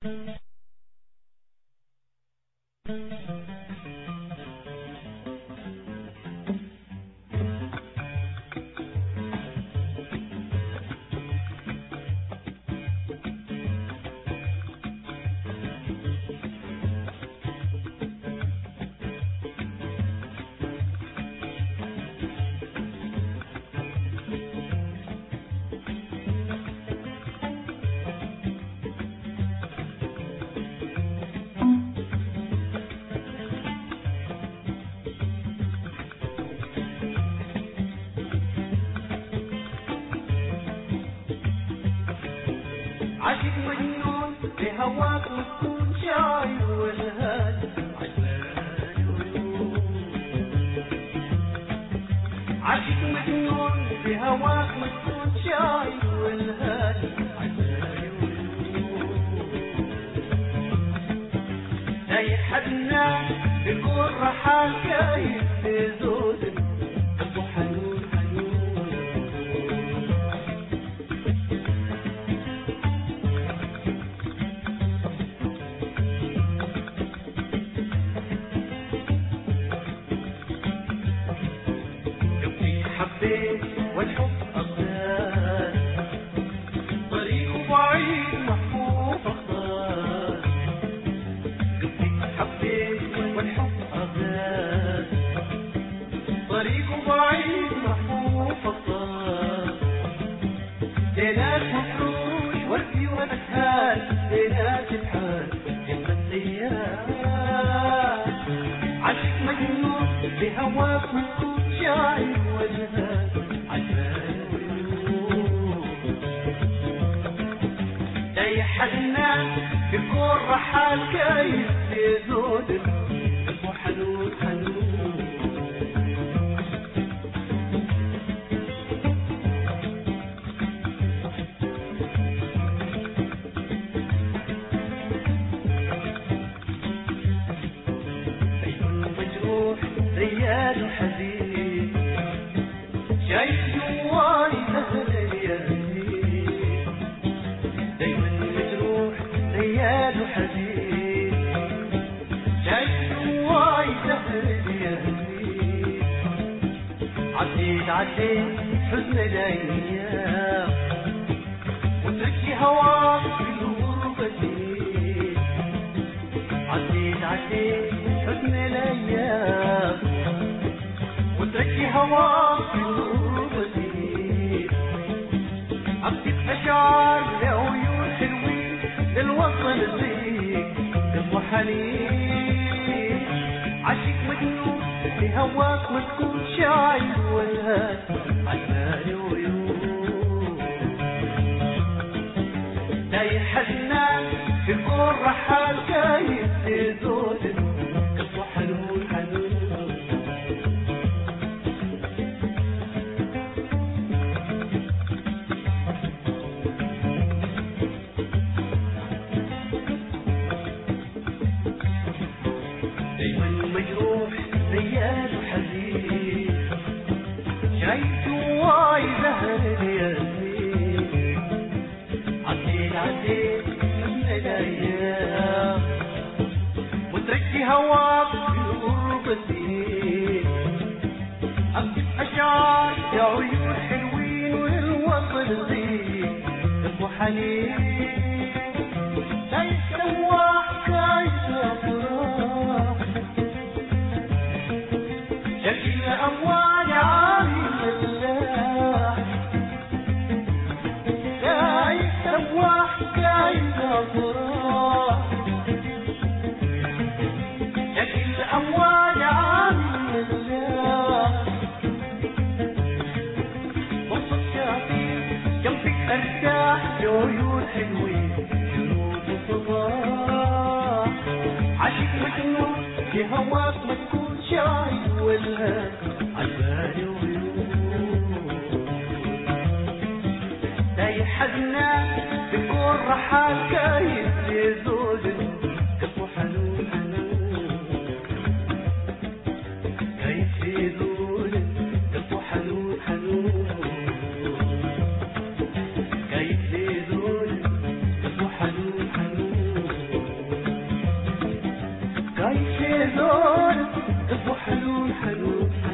عاشق مجنون بهواك وتكون شايل والهاد عاشق مجنون بهواك وتكون شايل والهاد لا حدنا بيقول رحال كايف بزود قلبه حنون والحب أغلال طريقه بعيد محفوف أخطار قلبي حبيت والحب أغلال طريقه بعيد محفوف أخطار ليلات وحروش وردي وأسهال ليلات الحال جنب السيار عاشق مجنون بهواك وتكون شايل وجهك حنان بكون رحال كايف بزودك قلبه حنون حنون عيد مجروح ريال حزين شايف جوالي سهل اليمين دايما ريال حزين شايف جواي سهر اليمين عديت حزن الايام وتركي هواك في الغربة عديت حزن الايام وتركي هواك في الغربة اكتب اشعار لعيون حلوين للوطن فيك قلبه حنين عاشق مجنون بهواك ما تكون شايل والهاد عالبال وعيون لا حنان في الكون رحال كايف بزودك قلبه حنون حنون مجروح ريال حزين شايف جواي زهر الياسمين عديت حزن الايام وتركي هواك في الغربة اكتب اشعار يا عيون حلوين والوطن زين قلبه حنين شايف سواح كايف افراح شكل أموال عامل الله كايف سواح كايف أفراح شكل أموال عامل الله بصت شافي جنبك أرتاح لعيون حلوين شروق وصباح عاشق مجنون بهواك ما تكون شايل والهاد عالبال وعيون لا حزنان بكون رحال كايف بزودك قلبه حنون حنون كايف بزودك قلبه حنون حنون كايف بزودك قلبه حنون حنون حنون